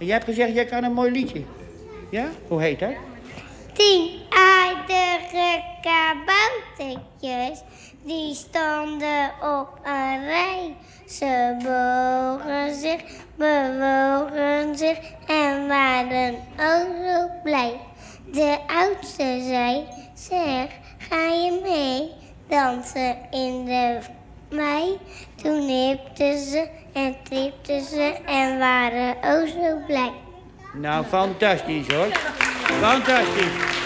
En jij hebt gezegd, jij kan een mooi liedje. Ja? Hoe heet dat? 10 aardige kaboutertjes, die stonden op een rij. Ze bewogen zich en waren ook zo blij. De oudste zei, zeg, ga je mee dansen in de mei? Toen hipten ze en tripten ze en waren ook zo blij. Nou, fantastisch hoor. Fantastisch.